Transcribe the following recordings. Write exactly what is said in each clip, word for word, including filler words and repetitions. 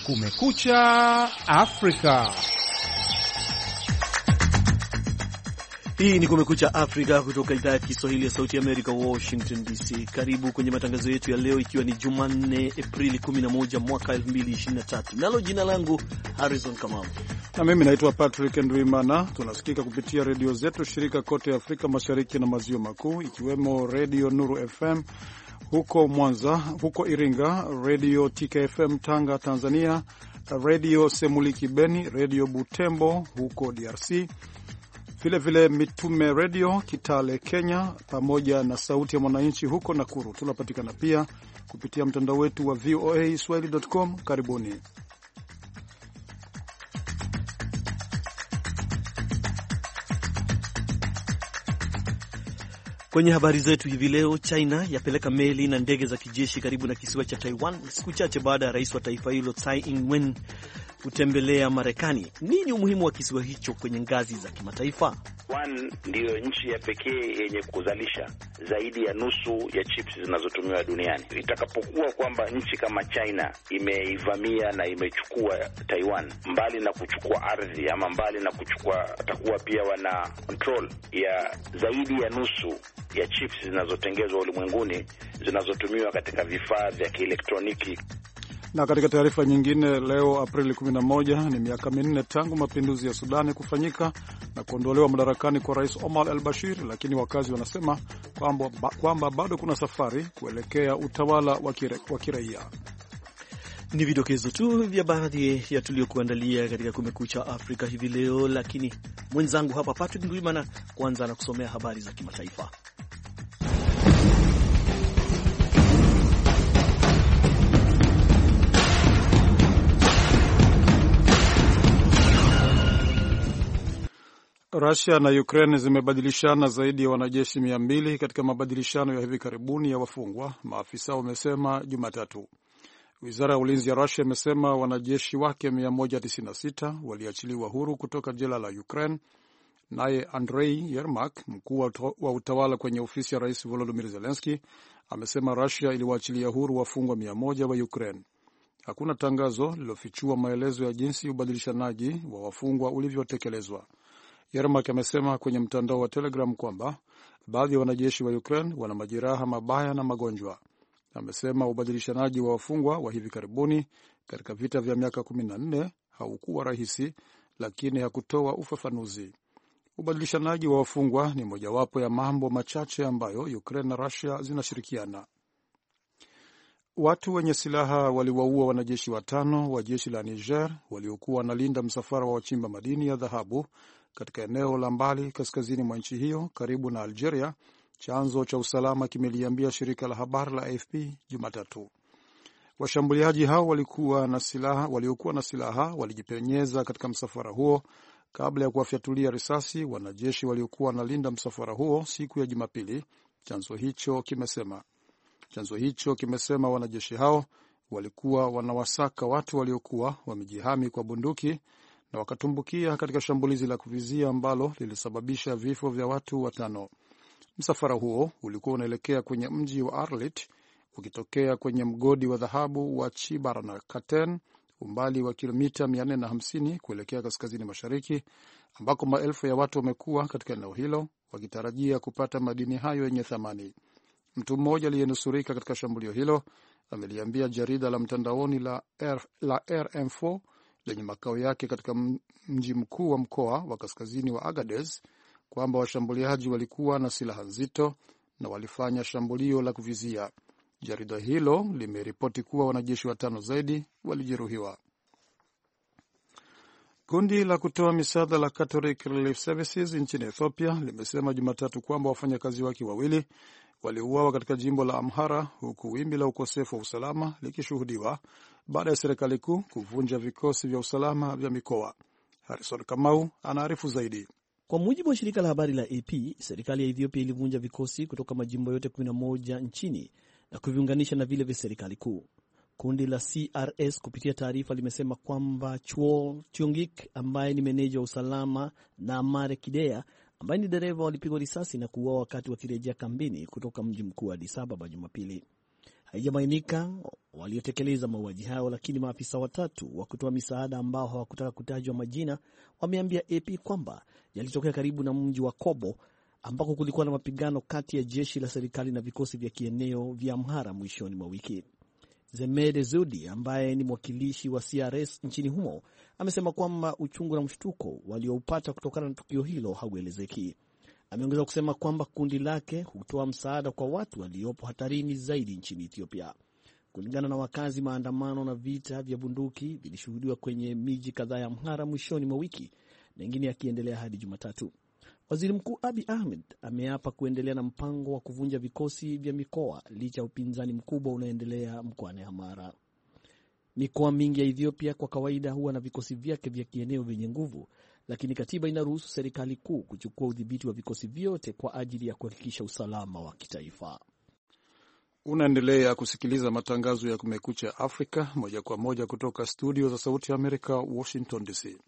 Kumekucha Afrika. Hii ni Kumekucha Afrika kutoka idhaa ya Kiswahili ya Sauti ya Amerika, Washington D C. Karibu kwenye matangazo yetu ya leo, ikiwa ni Jumanne Aprili kumi na moja mwaka elfu mbili ishirini na tatu. Nalo jina langu Harrison Kamau. Na mimi naitwa Patrick Ndwimana. Tunasikika kupitia redio zetu shirika kote Afrika Mashariki na Maziwa Makuu, ikiwemo Radio Nuru F M huko Mwanza, huko Iringa, Radio T K F M Tanga Tanzania, Radio Semuliki Beni, Radio Butembo huko D R C, vile vile Mitume Radio Kitale Kenya, pamoja na Sauti ya Mwananchi huko Nakuru. Tunapatikana pia kupitia mtandao wetu wa V O A Swahili dot com. Karibuni. Kwenye habari zetu hivi leo, China yapeleka meli na ndege za kijeshi karibu na kisiwa cha Taiwan siku chache baada ya rais wa taifa hilo Tsai Ing-wen kutembelea Marekani. Nini umuhimu wa kisiwa hicho kwenye ngazi za kimataifa? Taiwan ndiyo nchi ya pekee yenye kuzalisha zaidi ya nusu ya chips zinazotumiwa duniani. Itakapokuwa kwamba nchi kama China imeivamia na imechukua Taiwan, mbali na kuchukua ardhi ama mbali na kuchukua, atakuwa pia wana control ya zaidi ya nusu ya chips zinazotengezwa ulimwenguni zinazotumiwa katika vifaa vya kielektroniki. Na katika taarifa nyingine, leo Aprili kumi na moja ni miaka minne tangu mapinduzi ya Sudani kufanyika na kuondolewa madarakani kwa Rais Omar al-Bashir, lakini wakazi wanasema kwamba kwamba bado kuna safari kuelekea utawala wa kiraia. Ni vidokezo tu vya baadhi ya tuliokuandalia katika Kumekucha Afrika hivi leo, lakini mwenzangu hapa Patrick Ndwimana kwanza anakusomea habari za kimataifa. Russia na Ukraine zimebadilishana zaidi ya wanajeshi mia mbili katika mabadilishano ya hivi karibuni ya wafungwa, maafisa wamesema Jumatatu. Wizara ya ulinzi ya Russia imesema wanajeshi wake mia moja tisini na sita waliachiliwa huru kutoka jela la Ukraine. Naye Andrei Yermak, mkuu wa utawala kwenye ofisi ya Rais Volodymyr Zelensky, amesema Russia iliwaachilia huru wafungwa mia moja wa Ukraine. Hakuna tangazo lilofichua maelezo ya jinsi ubadilishanaji wa wafungwa ulivyotekelezwa. Yermak amesema kwenye mtandao wa Telegram kwamba baadhi ya wanajeshi wa Ukraine wana majeraha mabaya na magonjwa. Amesema ubadilishanaji wa wafungwa wa hivi karibuni katika vita vya miaka kumi na nne haukuwa rahisi, lakini hakutoa ufafanuzi. Ubadilishanaji wa wafungwa ni mojawapo ya mambo machache ambayo Ukraine na Russia zinashirikiana. Watu wenye silaha waliwaua wanajeshi watano wa jeshi la Niger waliokuwa wanalinda msafara wa wachimba madini ya dhahabu katika eneo la mbali kaskazini mwa nchi hiyo karibu na Algeria, chanzo cha usalama kimeliambia shirika la habari la A F P Jumatatu. Washambuliaji hao walikuwa na silaha waliokuwa na silaha walijipenyeza katika msafara huo kabla ya kuwafyatulia risasi wanajeshi waliokuwa wanalinda msafara huo siku ya Jumapili, chanzo hicho kimesema. Chanzo hicho kimesema wanajeshi hao walikuwa wanawasaka watu waliokuwa wamejihami kwa bunduki na wakatumbukia katika shambulizi la kuvizia ambalo lilisababisha vifo vya watu watano. Msafara huo ulikuwa unaelekea kwenye mji wa Arlit ukitokea kwenye mgodi wa dhahabu wa Chibarakaten, umbali wa kilomita mia nne na hamsini kuelekea kaskazini mashariki, ambako maelfu ya watu wamekuwa katika eneo hilo wakitarajia kupata madini hayo yenye thamani. Mtu mmoja aliyenusurika katika shambulio hilo ameliambia jarida la mtandaoni la, R, la R M four lenye makao yake katika mji mkuu wa mkoa wa kaskazini wa Agadez kwamba washambuliaji walikuwa na silaha nzito na walifanya shambulio la kuvizia. Jarida hilo limeripoti kuwa wanajeshi watano zaidi walijeruhiwa. Kundi la kutoa misaada la Catholic Relief Services nchini Ethiopia limesema Jumatatu kwamba wafanyakazi wake wawili waliuawa katika jimbo la Amhara, huku wimbi la ukosefu wa usalama likishuhudiwa baada ya serikali kuu kuvunja vikosi vya usalama vya mikoa. Harrison Kamau anaarifu zaidi. Kwa mujibu wa shirika la habari la A P, serikali ya Ethiopia ilivunja vikosi kutoka majimbo yote kumi na moja nchini na kuviunganisha na vile vya serikali kuu. Kundi la C R S kupitia taarifa limesema kwamba Chuo Tiongik ambaye ni meneja wa usalama na Amare Kidea ambaye ni dereva walipigwa risasi na kuuawa wakati wakirejea kambini kutoka mji mkuu wa Addis Ababa Jumapili. Haijabainika waliotekeleza mauaji hayo, lakini maafisa watatu wa kutoa misaada ambao hawakutaka kutajwa majina wameambia A P kwamba yalitokea karibu na mji wa Kobo ambako kulikuwa na mapigano kati ya jeshi la serikali na vikosi vya kieneo vya Amhara mwishoni mwa wiki. Zemede Zudi ambaye ni mwakilishi wa C R S nchini humo amesema kwamba uchungu na mshtuko walioupata kutokana na tukio hilo hauelezeki. Ameongeza kusema kwamba kundi lake hutoa msaada kwa watu waliopo hatarini zaidi nchini Ethiopia. Kulingana na wakazi, maandamano na vita vya bunduki vilishuhudiwa kwenye miji kadhaa ya Amhara mwishoni mwa wiki, mengine yakiendelea hadi Jumatatu. Waziri Mkuu Abiy Ahmed ameapa kuendelea na mpango wa kuvunja vikosi vya mikoa licha ya upinzani mkubwa unaoendelea mkoani Amhara. Mikoa mingi ya Ethiopia kwa kawaida huwa na vikosi vyake vya kieneo vyenye nguvu, lakini katiba inaruhusu serikali kuu kuchukua udhibiti wa vikosi vyote kwa ajili ya kuhakikisha usalama wa kitaifa. Unaendelea kusikiliza matangazo ya Kumekucha Afrika moja kwa moja kutoka studio za Sauti ya Amerika, Washington D C.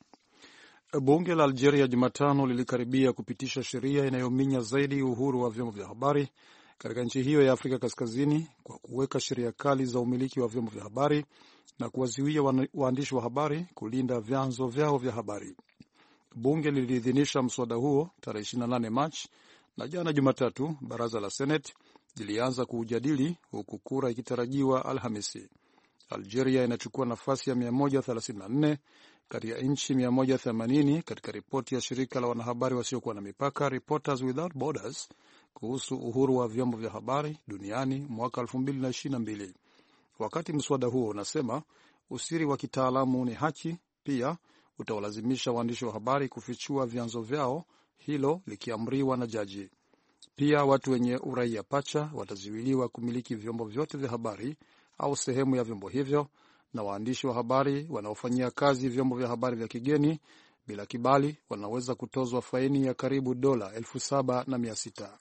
Bunge la Algeria Jumatano lilikaribia kupitisha sheria inayominya zaidi uhuru wa vyombo vya habari katika nchi hiyo ya Afrika Kaskazini kwa kuweka sheria kali za umiliki wa vyombo vya habari na kuwazuia waandishi wa habari kulinda vyanzo vyao vya habari. Bunge liliidhinisha mswada huo tarehe ishirini na nane Machi na jana Jumatatu baraza la Senate lilianza kuujadili huku kura ikitarajiwa Alhamisi. Algeria inachukua nafasi ya mia moja thelathini na nne kati ya nchi mia moja themanini katika ripoti ya shirika la wanahabari wasiokuwa na mipaka Reporters Without Borders kuhusu uhuru wa vyombo vya habari duniani mwaka elfu mbili na ishirini na mbili. Wakati mswada huo unasema usiri wa kitaalamu ni haki, pia utawalazimisha waandishi wa habari kufichua vyanzo vyao, hilo likiamriwa na jaji. Pia watu wenye uraia pacha watazuiliwa kumiliki vyombo vyote vya habari au sehemu ya vyombo hivyo, na waandishi wa habari wanaofanyia kazi vyombo vya habari vya kigeni bila kibali wanaweza kutozwa faini ya karibu dola elfu saba na mia sita.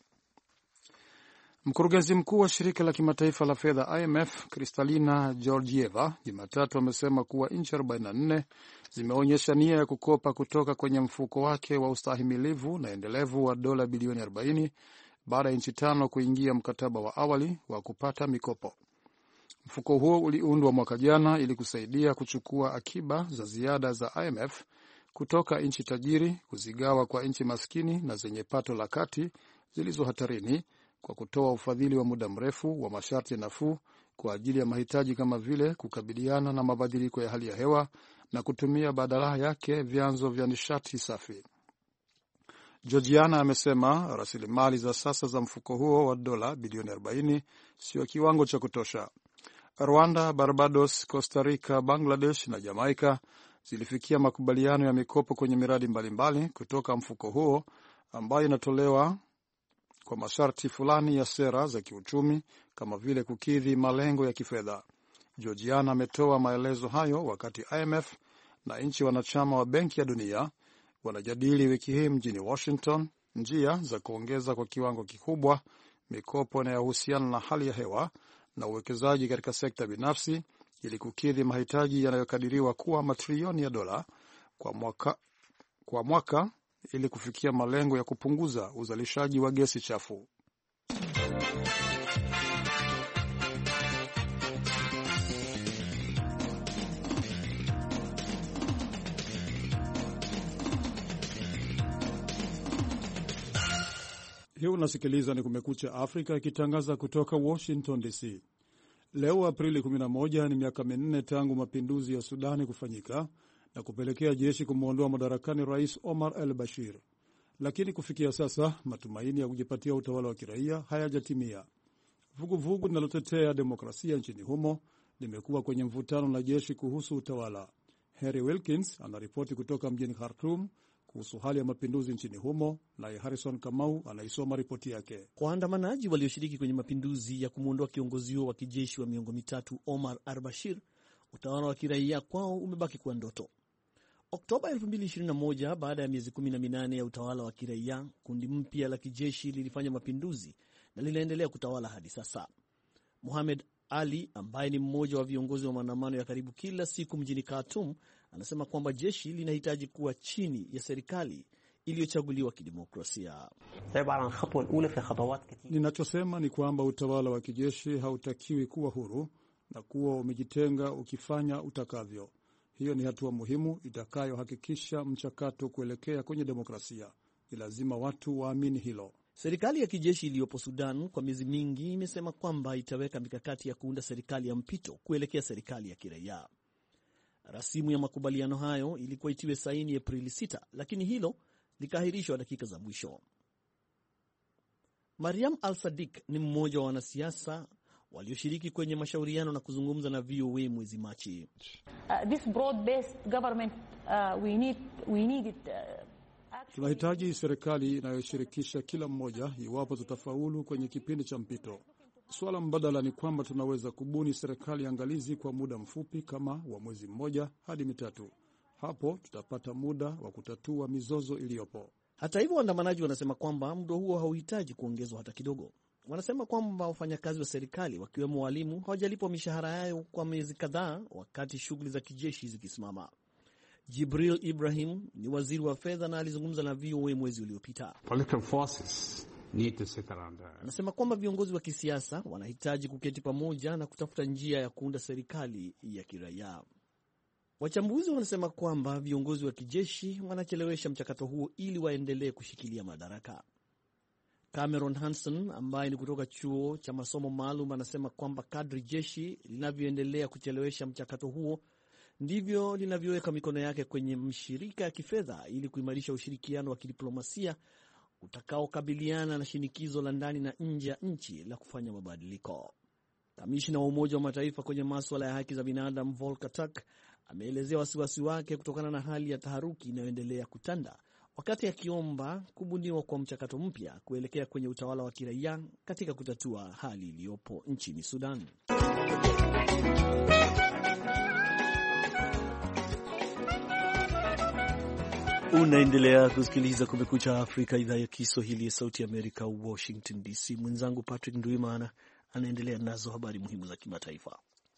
Mkurugenzi mkuu wa shirika la kimataifa la fedha I M F Kristalina Georgieva Jumatatu amesema kuwa nchi arobaini na nne zimeonyesha nia ya kukopa kutoka kwenye mfuko wake wa ustahimilivu na endelevu wa dola bilioni arobaini baada ya nchi tano kuingia mkataba wa awali wa kupata mikopo. Mfuko huo uliundwa mwaka jana ili kusaidia kuchukua akiba za ziada za I M F kutoka nchi tajiri kuzigawa kwa nchi maskini na zenye pato la kati zilizo hatarini kwa kutoa ufadhili wa muda mrefu wa masharti nafuu kwa ajili ya mahitaji kama vile kukabiliana na mabadiliko ya hali ya hewa na kutumia badala yake vyanzo vya nishati safi. Georgiana amesema rasilimali za sasa za mfuko huo wa dola bilioni arobaini sio kiwango cha kutosha. Rwanda, Barbados, Costa Rica, Bangladesh na Jamaica zilifikia makubaliano ya mikopo kwenye miradi mbalimbali mbali kutoka mfuko huo ambayo inatolewa kwa masharti fulani ya sera za kiuchumi kama vile kukidhi malengo ya kifedha. Georgiana ametoa maelezo hayo wakati I M F na nchi wanachama wa Benki ya Dunia wanajadili wiki hii mjini Washington njia za kuongeza kwa kiwango kikubwa mikopo inayohusiana na hali ya hewa na uwekezaji katika sekta binafsi ili kukidhi mahitaji yanayokadiriwa kuwa matrilioni ya dola kwa mwaka, kwa mwaka ili kufikia malengo ya kupunguza uzalishaji wa gesi chafu. Hii unasikiliza ni Kumekucha Afrika ikitangaza kutoka Washington D C. Leo Aprili kumi na moja ni miaka minne tangu mapinduzi ya Sudani kufanyika na kupelekea jeshi kumwondoa madarakani Rais Omar al-Bashir. Lakini kufikia sasa matumaini ya kujipatia utawala wa kiraia hayajatimia. Vuguvugu linalotetea demokrasia nchini humo limekuwa kwenye mvutano na jeshi kuhusu utawala. Harry Wilkins anaripoti kutoka mjini Khartoum kuhusu hali ya mapinduzi nchini humo, naye Harrison Kamau anaisoma ripoti yake. Waandamanaji walioshiriki kwenye mapinduzi ya kumwondoa kiongozi wa kijeshi wa miongo mitatu Omar al-Bashir, utawala wa kiraia kwao umebaki kuwa ndoto. Oktoba elfu mbili ishirini na moja, baada ya miezi kumi na minane ya utawala wa kiraia, kundi mpya la kijeshi lilifanya mapinduzi na linaendelea kutawala hadi sasa. Mohamed Ali ambaye ni mmoja wa viongozi wa maandamano ya karibu kila siku mjini Khartoum anasema kwamba jeshi linahitaji kuwa chini ya serikali iliyochaguliwa kidemokrasia. Ninachosema ni kwamba utawala wa kijeshi hautakiwi kuwa huru na kuwa umejitenga ukifanya utakavyo. Hiyo ni hatua muhimu itakayohakikisha mchakato kuelekea kwenye demokrasia. Ni lazima watu waamini hilo. Serikali ya kijeshi iliyopo Sudan kwa miezi mingi imesema kwamba itaweka mikakati ya kuunda serikali ya mpito kuelekea serikali ya kiraia. Rasimu ya makubaliano hayo ilikuwa itiwe saini Aprili sita, lakini hilo likaahirishwa dakika za mwisho. Mariam Al-Sadiq ni mmoja wa wanasiasa walioshiriki kwenye mashauriano na kuzungumza na V O A mwezi Machi. Uh, this broad-based government, uh, we need, we need it, uh... Tunahitaji serikali inayoshirikisha kila mmoja iwapo tutafaulu kwenye kipindi cha mpito. Swala mbadala ni kwamba tunaweza kubuni serikali angalizi kwa muda mfupi kama wa mwezi mmoja hadi mitatu. Hapo tutapata muda wa kutatua mizozo iliyopo. Hata hivyo, waandamanaji wanasema kwamba muda huo hauhitaji kuongezwa hata kidogo. Wanasema kwamba wafanyakazi wa serikali wakiwemo walimu hawajalipwa mishahara yao kwa miezi kadhaa wakati shughuli za kijeshi zikisimama. Jibril Ibrahim ni waziri wa fedha na alizungumza na V O A mwezi uliopita. Anasema kwamba viongozi wa kisiasa wanahitaji kuketi pamoja na kutafuta njia ya kuunda serikali ya kiraia. Wachambuzi wanasema kwamba viongozi wa kijeshi wanachelewesha mchakato huo ili waendelee kushikilia madaraka. Cameron Hanson ambaye ni kutoka chuo cha masomo maalum anasema kwamba kadri jeshi linavyoendelea kuchelewesha mchakato huo ndivyo linavyoweka mikono yake kwenye mshirika ya kifedha ili kuimarisha ushirikiano wa kidiplomasia utakaokabiliana na shinikizo la ndani na nje ya nchi la kufanya mabadiliko. Kamishna wa Umoja wa Mataifa kwenye masuala ya haki za binadamu Volker Turk ameelezea wasiwasi wake kutokana na hali ya taharuki inayoendelea kutanda, wakati akiomba kubuniwa kwa mchakato mpya kuelekea kwenye utawala wa kiraia katika kutatua hali iliyopo nchini Sudan. Unaendelea kusikiliza Kumekucha Afrika, idhaa ya Kiswahili ya Sauti ya Amerika, Washington D C. Mwenzangu Patrick Ndwimana anaendelea nazo habari muhimu za kimataifa.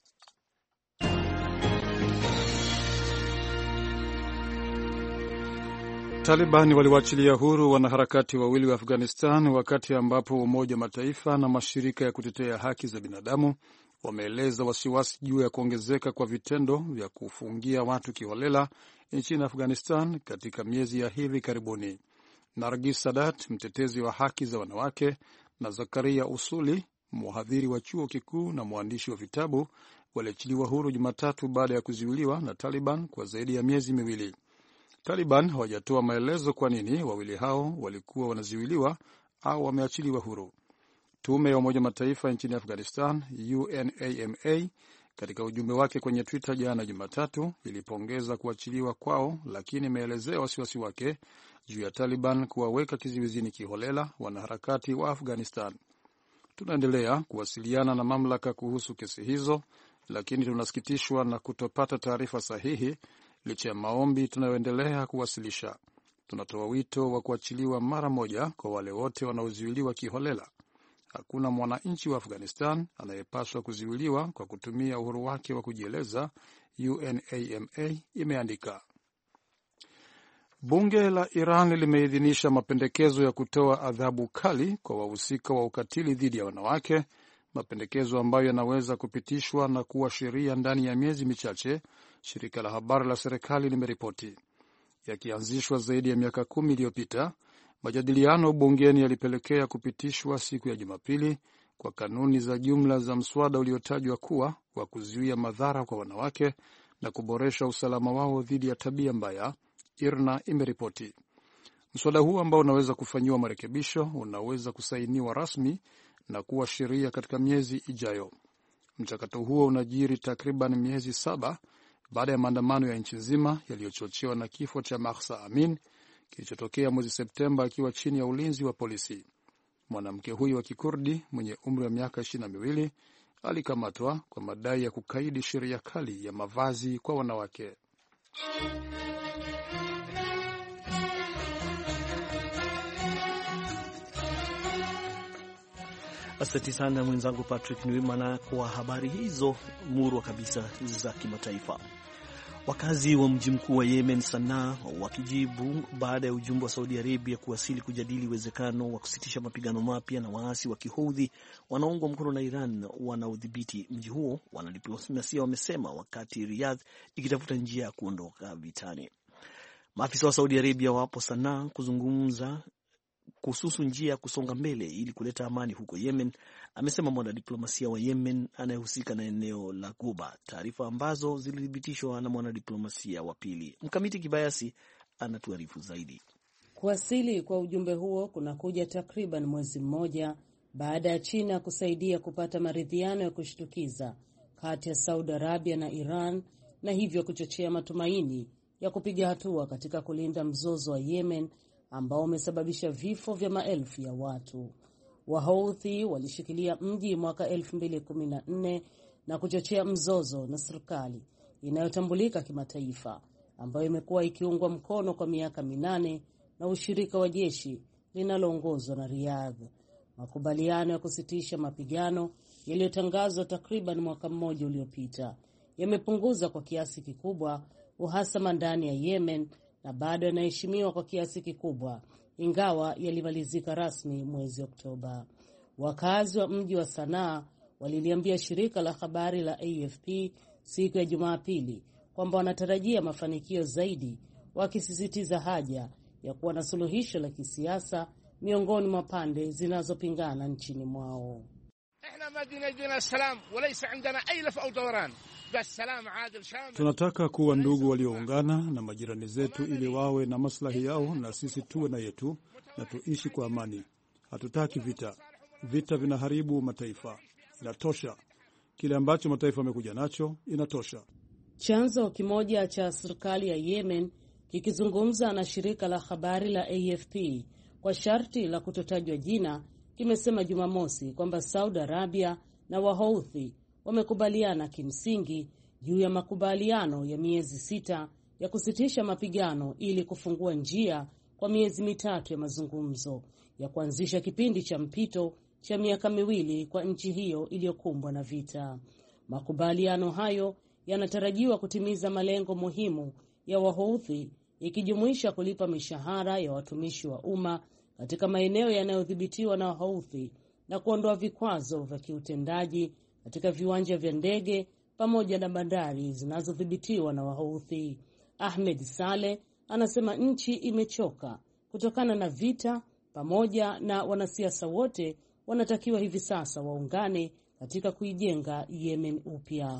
Taliban waliwaachilia huru wanaharakati wawili wa Afghanistan wakati ambapo Umoja wa Mataifa na mashirika ya kutetea haki za binadamu wameeleza wasiwasi juu ya kuongezeka kwa vitendo vya kufungia watu kiholela nchini Afghanistan katika miezi ya hivi karibuni. Nargis Sadat, mtetezi wa haki za wanawake, na Zakaria Usuli, mhadhiri wa chuo kikuu na mwandishi wa vitabu, waliachiliwa huru Jumatatu baada ya kuzuiliwa na Taliban kwa zaidi ya miezi miwili. Taliban hawajatoa maelezo kwa nini wawili hao walikuwa wanazuiliwa au wameachiliwa huru. Tume ya Umoja Mataifa nchini Afghanistan, U N A M A, katika ujumbe wake kwenye Twitter jana Jumatatu, ilipongeza kuachiliwa kwao, lakini imeelezea wasiwasi wake juu ya Taliban kuwaweka kizuizini kiholela wanaharakati wa Afghanistan. Tunaendelea kuwasiliana na mamlaka kuhusu kesi hizo, lakini tunasikitishwa na kutopata taarifa sahihi licha ya maombi tunayoendelea kuwasilisha. Tunatoa wito wa kuachiliwa mara moja kwa wale wote wanaozuiliwa kiholela. Hakuna mwananchi wa Afghanistan anayepaswa kuzuiliwa kwa kutumia uhuru wake wa kujieleza, U N A M A imeandika. Bunge la Iran limeidhinisha mapendekezo ya kutoa adhabu kali kwa wahusika wa ukatili dhidi ya wanawake, mapendekezo ambayo yanaweza kupitishwa na kuwa sheria ndani ya miezi michache, shirika la habari la serikali limeripoti. Yakianzishwa zaidi ya miaka kumi iliyopita, majadiliano bungeni yalipelekea kupitishwa siku ya Jumapili kwa kanuni za jumla za mswada uliotajwa kuwa wa kuzuia madhara kwa wanawake na kuboresha usalama wao dhidi ya tabia mbaya, IRNA imeripoti. Mswada huu ambao unaweza kufanyiwa marekebisho unaweza kusainiwa rasmi na kuwa sheria katika miezi ijayo. Mchakato huo unajiri takriban miezi saba baada ya maandamano ya nchi nzima yaliyochochewa na kifo cha Mahsa Amin kilichotokea mwezi Septemba akiwa chini ya ulinzi wa polisi. Mwanamke huyo wa Kikurdi mwenye umri wa miaka ishirini na miwili alikamatwa kwa madai ya kukaidi sheria kali ya mavazi kwa wanawake. Asante sana mwenzangu Patrick Nwimana kwa habari hizo murwa kabisa za kimataifa. Wakazi wa mji mkuu wa Yemen, Sanaa, wakijibu baada ya ujumbe wa Saudi Arabia kuwasili kujadili uwezekano wa kusitisha mapigano mapya na waasi wa Kihoudhi wanaoungwa mkono na Iran wanaodhibiti mji huo, wanadiplomasia wamesema, wakati Riyadh ikitafuta njia ya kuondoka vitani. Maafisa wa Saudi Arabia wapo Sanaa kuzungumza kuhusu njia ya kusonga mbele ili kuleta amani huko Yemen, amesema mwanadiplomasia wa Yemen anayehusika na eneo la Ghuba, taarifa ambazo zilithibitishwa na mwanadiplomasia wa pili. Mkamiti Kibayasi anatuarifu zaidi. Kuwasili kwa ujumbe huo kunakuja takriban mwezi mmoja baada ya China kusaidia kupata maridhiano ya kushtukiza kati ya Saudi Arabia na Iran, na hivyo kuchochea matumaini ya kupiga hatua katika kulinda mzozo wa Yemen ambao umesababisha vifo vya maelfu ya watu. Wahouthi walishikilia mji mwaka elfu mbili kumi na nne na kuchochea mzozo na serikali inayotambulika kimataifa ambayo imekuwa ikiungwa mkono kwa miaka minane na ushirika wa jeshi linaloongozwa na Riyadh. Makubaliano ya kusitisha mapigano yaliyotangazwa takriban mwaka mmoja uliopita yamepunguza kwa kiasi kikubwa uhasama ndani ya Yemen na bado yanaheshimiwa kwa kiasi kikubwa, ingawa yalimalizika rasmi mwezi Oktoba. Wakazi wa mji wa Sanaa waliliambia shirika la habari la A F P siku ya Jumapili kwamba wanatarajia mafanikio zaidi, wakisisitiza haja ya kuwa na suluhisho la kisiasa miongoni mwa pande zinazopingana nchini mwao. Tunataka kuwa ndugu walioungana na majirani zetu ili wawe na maslahi yao na sisi tuwe na yetu na tuishi kwa amani. Hatutaki vita. Vita vinaharibu mataifa. Inatosha. Kile ambacho mataifa yamekuja nacho inatosha. Chanzo kimoja cha serikali ya Yemen kikizungumza na shirika la habari la A F P kwa sharti la kutotajwa jina kimesema Jumamosi kwamba Saudi Arabia na Wahouthi wamekubaliana kimsingi juu ya makubaliano ya miezi sita ya kusitisha mapigano ili kufungua njia kwa miezi mitatu ya mazungumzo ya kuanzisha kipindi cha mpito cha miaka miwili kwa nchi hiyo iliyokumbwa na vita. Makubaliano hayo yanatarajiwa kutimiza malengo muhimu ya Wahouthi, ikijumuisha kulipa mishahara ya watumishi wa umma katika maeneo yanayodhibitiwa na Wahouthi na kuondoa vikwazo vya kiutendaji katika viwanja vya ndege pamoja na bandari zinazodhibitiwa na Wahouthi. Ahmed Saleh anasema nchi imechoka kutokana na vita, pamoja na wanasiasa wote wanatakiwa hivi sasa waungane katika kuijenga Yemen upya.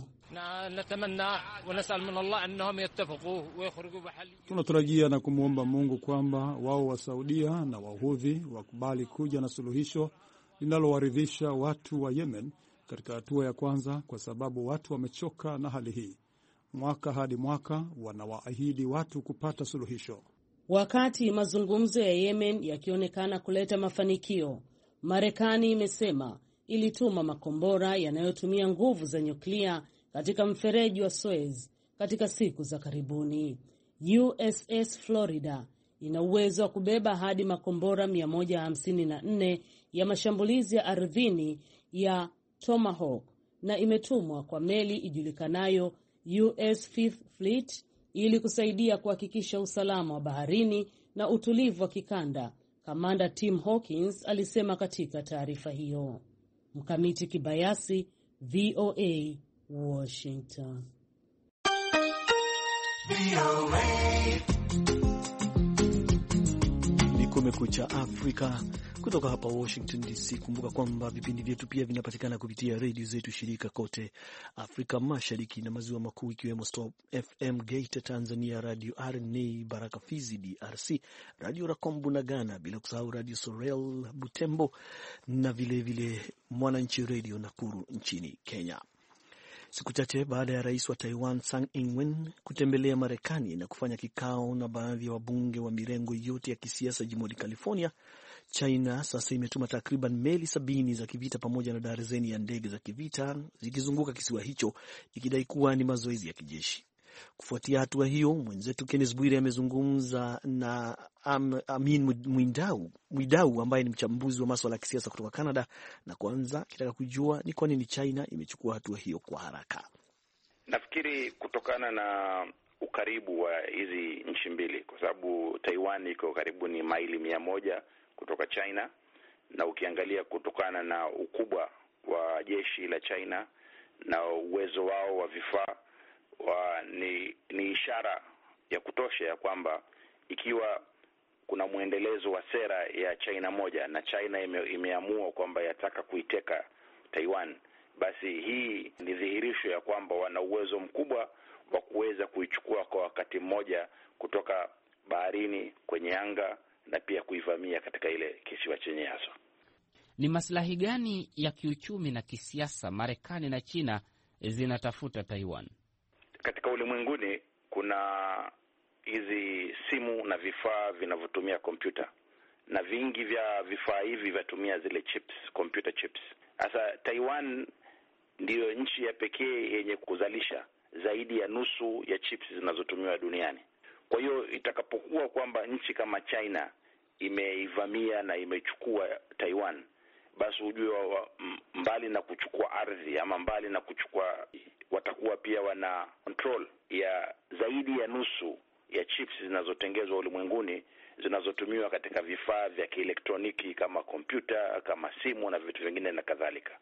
Tunatarajia na kumwomba Mungu kwamba wao wa Saudia na Wahudhi wakubali kuja na suluhisho linalowaridhisha watu wa Yemen katika hatua ya kwanza, kwa sababu watu wamechoka na hali hii. Mwaka hadi mwaka wanawaahidi watu kupata suluhisho. Wakati mazungumzo ya Yemen yakionekana kuleta mafanikio, Marekani imesema ilituma makombora yanayotumia nguvu za nyuklia katika mfereji wa Suez katika siku za karibuni. U S S Florida ina uwezo wa kubeba hadi makombora mia moja hamsini na nne ya mashambulizi ya ardhini ya Tomahawk na imetumwa kwa meli ijulikanayo U S Fifth Fleet ili kusaidia kuhakikisha usalama wa baharini na utulivu wa kikanda, Kamanda Tim Hawkins alisema katika taarifa hiyo. Mkamiti Kibayasi, V O A, Washington. Ni Kumekucha Afrika kutoka hapa Washington D C. Kumbuka kwamba vipindi vyetu pia vinapatikana kupitia redio zetu shirika kote Afrika Mashariki na Maziwa Makuu, ikiwemo Stop F M Geita Tanzania, Radio R N A Baraka Fizi D R C, Radio Rakombu na Ghana, bila kusahau Radio Sorel Butembo na vile vile Mwananchi Radio Nakuru nchini Kenya. Siku chache baada ya rais wa Taiwan Tsai Ing-wen kutembelea Marekani na kufanya kikao na baadhi ya wabunge wa mirengo yote ya kisiasa jimboni California, China sasa imetuma takriban meli sabini za kivita pamoja na darzeni ya ndege za kivita zikizunguka kisiwa hicho, ikidai kuwa ni mazoezi ya kijeshi. Kufuatia hatua hiyo, mwenzetu Kenneth Bwire amezungumza na Am, Amin Mwidau, Mwidau ambaye ni mchambuzi wa masuala ya kisiasa kutoka Canada, na kwanza kitaka kujua ni kwa nini China imechukua hatua hiyo kwa haraka. Nafikiri kutokana na ukaribu wa hizi nchi mbili, kwa sababu Taiwan iko karibu ni maili mia moja kutoka China, na ukiangalia kutokana na ukubwa wa jeshi la China na uwezo wao wa vifaa wa ni, ni ishara ya kutosha ya kwamba ikiwa kuna mwendelezo wa sera ya China moja na China ime, imeamua kwamba yataka kuiteka Taiwan, basi hii ni dhihirisho ya kwamba wana uwezo mkubwa wa kuweza kuichukua kwa wakati mmoja kutoka baharini, kwenye anga na pia kuivamia katika ile kisiwa chenye haswa. Ni maslahi gani ya kiuchumi na kisiasa Marekani na China zinatafuta Taiwan? Katika ulimwenguni kuna hizi simu na vifaa vinavyotumia kompyuta, na vingi vya vifaa hivi vyatumia zile chips, computer chips. Sasa Taiwan ndiyo nchi ya pekee yenye kuzalisha zaidi ya nusu ya chips zinazotumiwa duniani. Kwa hiyo itakapokuwa kwamba nchi kama China imeivamia na imechukua Taiwan, basi ujue wa, mbali na kuchukua ardhi ama mbali na kuchukua, watakuwa pia wana control ya zaidi ya nusu ya chips zinazotengezwa ulimwenguni, zinazotumiwa katika vifaa vya kielektroniki kama kompyuta, kama simu na vitu vingine na kadhalika.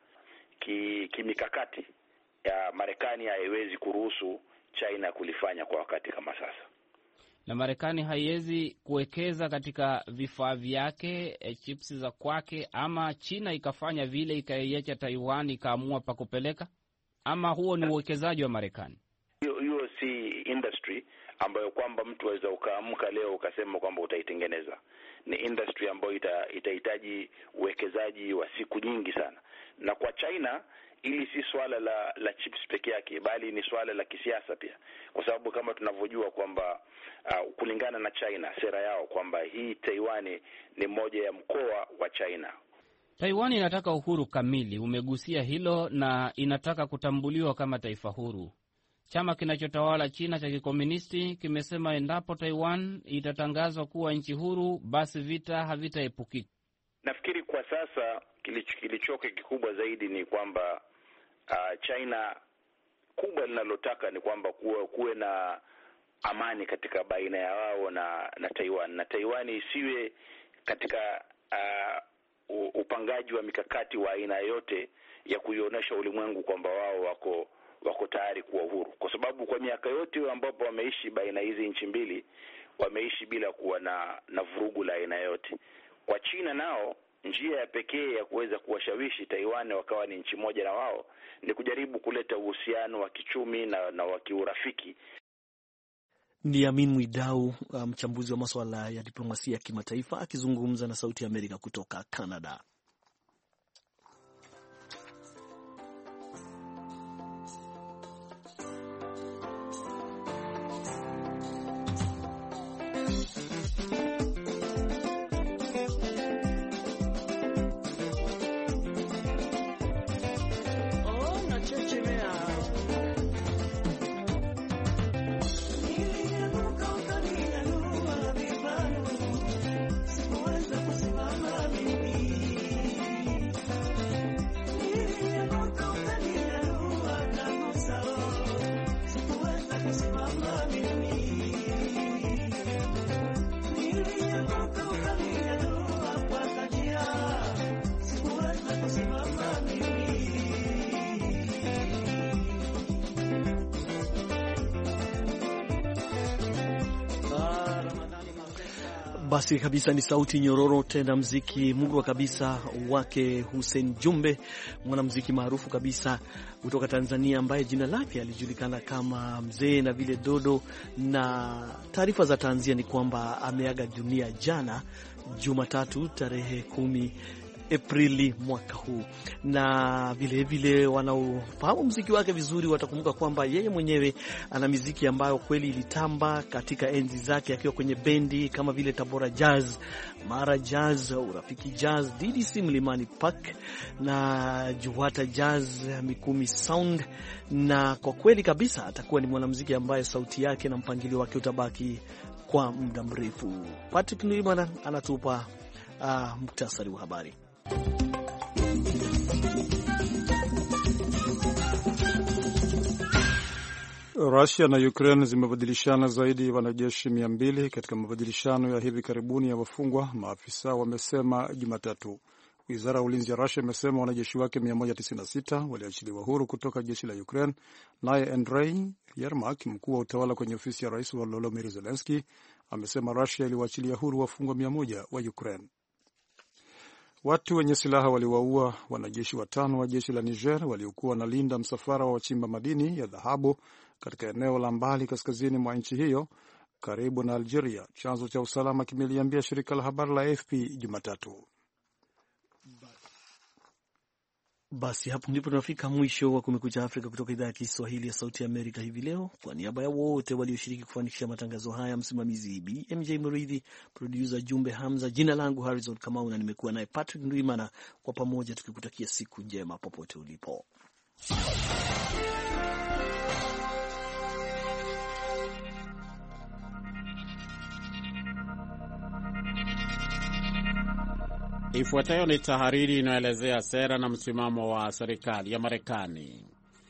Ki, kimikakati ya Marekani haiwezi kuruhusu China kulifanya kwa wakati kama sasa. Na Marekani haiwezi kuwekeza katika vifaa vyake, e, chips za kwake, ama China ikafanya vile ikaiacha Taiwan ikaamua pa kupeleka, ama huo ni uwekezaji wa Marekani? Hiyo hiyo si industry ambayo kwamba mtu aweza ukaamka leo ukasema kwamba utaitengeneza. Ni industry ambayo ita, itahitaji uwekezaji wa siku nyingi sana. Na kwa China ili si swala la la chips peke yake, bali ni swala la kisiasa pia, kwa sababu kama tunavyojua kwamba uh, kulingana na China, sera yao kwamba hii Taiwan ni moja ya mkoa wa China. Taiwan inataka uhuru kamili, umegusia hilo, na inataka kutambuliwa kama taifa huru. Chama kinachotawala China cha kikomunisti kimesema endapo Taiwan itatangazwa kuwa nchi huru, basi vita havitaepukika. Nafikiri kwa sasa kilichoke kikubwa zaidi ni kwamba uh, China kubwa linalotaka ni kwamba kuwe, kuwe na amani katika baina ya wao na na Taiwan, na Taiwan isiwe katika uh, upangaji wa mikakati wa aina yote ya kuionyesha ulimwengu kwamba wao wako wako tayari kuwa uhuru, kwa sababu kwa miaka yote ambapo wameishi baina hizi nchi mbili wameishi bila kuwa na na vurugu la aina yote. Kwa China nao njia ya pekee ya kuweza kuwashawishi Taiwan wakawa ni nchi moja na wao ni kujaribu kuleta uhusiano wa kichumi na, na wa kiurafiki. Ni Amin Mwidau, mchambuzi wa masuala ya diplomasia ya kimataifa, akizungumza na Sauti ya Amerika kutoka Canada. Basi kabisa, ni sauti nyororo tena mziki murwa kabisa wake Hussein Jumbe, mwanamuziki maarufu kabisa kutoka Tanzania ambaye jina lake alijulikana kama Mzee na vile Dodo. Na taarifa za tanzia ni kwamba ameaga dunia jana Jumatatu tarehe kumi Aprili mwaka huu, na vile vile wanaofahamu muziki wake vizuri watakumbuka kwamba yeye mwenyewe ana muziki ambayo kweli ilitamba katika enzi zake akiwa kwenye bendi kama vile Tabora Jazz, Mara Jazz, Urafiki Jazz, D D C Mlimani Park na Juwata Jazz, Mikumi Sound. Na kwa kweli kabisa atakuwa ni mwanamuziki ambaye sauti yake na mpangilio wake utabaki kwa muda mrefu. Patrick Ndwimana anatupa uh, muktasari wa habari. Russia na Ukraine zimebadilishana zaidi wanajeshi mia mbili katika mabadilishano ya hivi karibuni ya wafungwa, maafisa wamesema Jumatatu. Wizara ya ulinzi ya Russia imesema wanajeshi wake mia moja tisini na sita waliachiliwa huru kutoka jeshi la Ukraine. Naye Andrei Yermak, mkuu wa utawala kwenye ofisi ya rais wa Volodymyr Zelensky, amesema Russia iliwaachilia huru wafungwa mia moja wa Ukraine. Watu wenye silaha waliwaua wanajeshi watano wa jeshi la Niger waliokuwa wanalinda msafara wa wachimba madini ya dhahabu katika eneo la mbali kaskazini mwa nchi hiyo karibu na Algeria, chanzo cha usalama kimeliambia shirika la habari la A F P Jumatatu. Basi hapo ndipo tunafika mwisho wa Kumekucha Afrika kutoka idhaa ya Kiswahili ya Sauti ya Amerika hivi leo. Kwa niaba ya wote walioshiriki kufanikisha matangazo haya, msimamizi B M J Mridhi, producer Jumbe Hamza, jina langu Harrison Kamau na nimekuwa naye Patrick Ndwimana, kwa pamoja tukikutakia siku njema popote ulipo. Ifuatayo ni tahariri inayoelezea sera na msimamo wa serikali ya Marekani.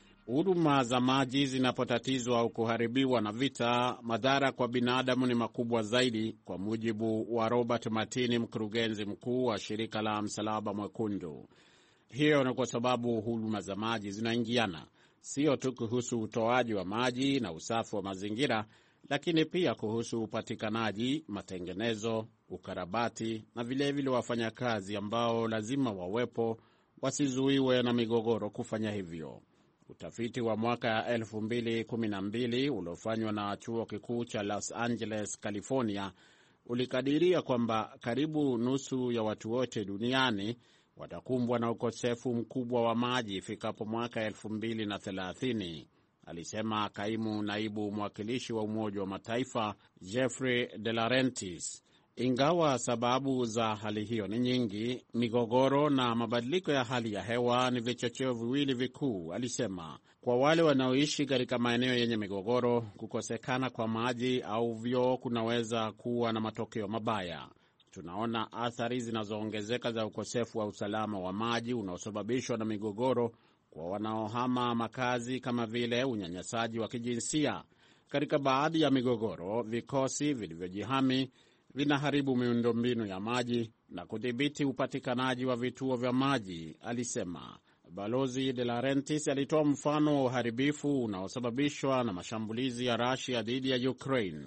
Huduma za maji zinapotatizwa au kuharibiwa na vita, madhara kwa binadamu ni makubwa zaidi, kwa mujibu wa Robert Martini, mkurugenzi mkuu wa shirika la Msalaba Mwekundu. Hiyo ni kwa sababu huduma za maji zinaingiana, sio tu kuhusu utoaji wa maji na usafi wa mazingira, lakini pia kuhusu upatikanaji, matengenezo, ukarabati na vilevile wafanyakazi ambao lazima wawepo, wasizuiwe na migogoro kufanya hivyo. Utafiti wa mwaka elfu mbili kumi na mbili uliofanywa na chuo kikuu cha Los Angeles, California, ulikadiria kwamba karibu nusu ya watu wote duniani watakumbwa na ukosefu mkubwa wa maji ifikapo mwaka elfu mbili na thelathini, alisema kaimu naibu mwakilishi wa Umoja wa Mataifa Jeffrey De Laurentiis. Ingawa sababu za hali hiyo ni nyingi, migogoro na mabadiliko ya hali ya hewa ni vichocheo viwili vikuu, alisema. Kwa wale wanaoishi katika maeneo yenye migogoro, kukosekana kwa maji au vyoo kunaweza kuwa na matokeo mabaya. Tunaona athari zinazoongezeka za ukosefu wa usalama wa maji unaosababishwa na migogoro kwa wanaohama makazi, kama vile unyanyasaji wa kijinsia. Katika baadhi ya migogoro, vikosi vilivyojihami vinaharibu miundombinu ya maji na kudhibiti upatikanaji wa vituo vya maji, alisema. Balozi De Laurentiis alitoa mfano wa uharibifu unaosababishwa na mashambulizi ya Russia dhidi ya Ukraine.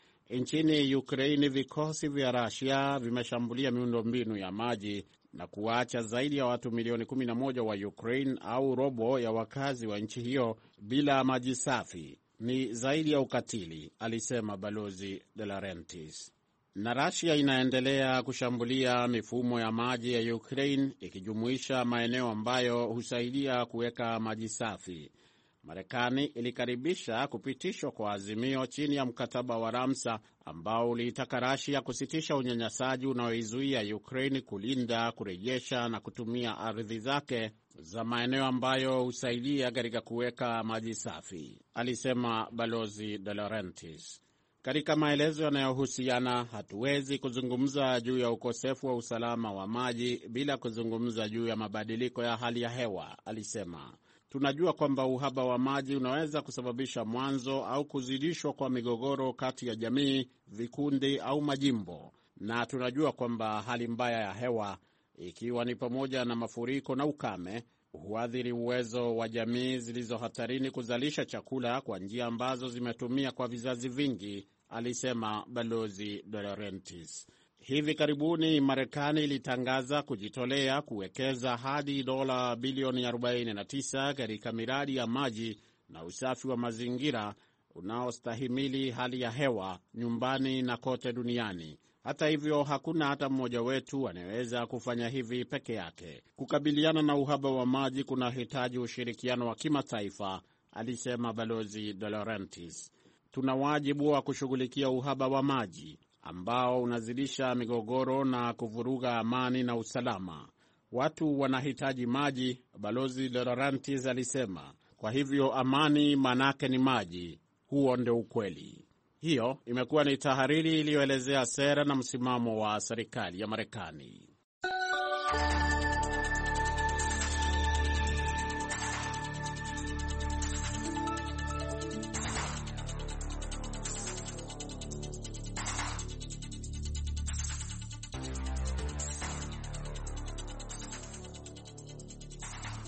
Nchini Ukraine, vikosi vya Russia vimeshambulia miundombinu ya maji na kuacha zaidi ya watu milioni kumi na moja wa Ukraine, au robo ya wakazi wa nchi hiyo, bila maji safi. Ni zaidi ya ukatili, alisema Balozi De Laurentiis. Na Russia inaendelea kushambulia mifumo ya maji ya Ukraine, ikijumuisha maeneo ambayo husaidia kuweka maji safi. Marekani ilikaribisha kupitishwa kwa azimio chini ya mkataba wa Ramsar ambao uliitaka Russia kusitisha unyanyasaji unaoizuia Ukraine kulinda, kurejesha na kutumia ardhi zake za maeneo ambayo husaidia katika kuweka maji safi, alisema Balozi De Laurentiis. Katika maelezo yanayohusiana, hatuwezi kuzungumza juu ya ukosefu wa usalama wa maji bila kuzungumza juu ya mabadiliko ya hali ya hewa, alisema. Tunajua kwamba uhaba wa maji unaweza kusababisha mwanzo au kuzidishwa kwa migogoro kati ya jamii, vikundi au majimbo, na tunajua kwamba hali mbaya ya hewa, ikiwa ni pamoja na mafuriko na ukame, huathiri uwezo wa jamii zilizo hatarini kuzalisha chakula kwa njia ambazo zimetumia kwa vizazi vingi, alisema Balozi De Laurentiis. Hivi karibuni Marekani ilitangaza kujitolea kuwekeza hadi dola bilioni arobaini na tisa katika miradi ya maji na usafi wa mazingira unaostahimili hali ya hewa nyumbani na kote duniani. Hata hivyo, hakuna hata mmoja wetu anayeweza kufanya hivi peke yake. Kukabiliana na uhaba wa maji kunahitaji ushirikiano wa kimataifa, alisema Balozi De Laurentiis. Tuna wajibu wa kushughulikia uhaba wa maji ambao unazidisha migogoro na kuvuruga amani na usalama. Watu wanahitaji maji, Balozi De Laurentiis alisema. Kwa hivyo amani manake ni maji. Huo ndio ukweli. Hiyo imekuwa ni tahariri iliyoelezea sera na msimamo wa serikali ya Marekani.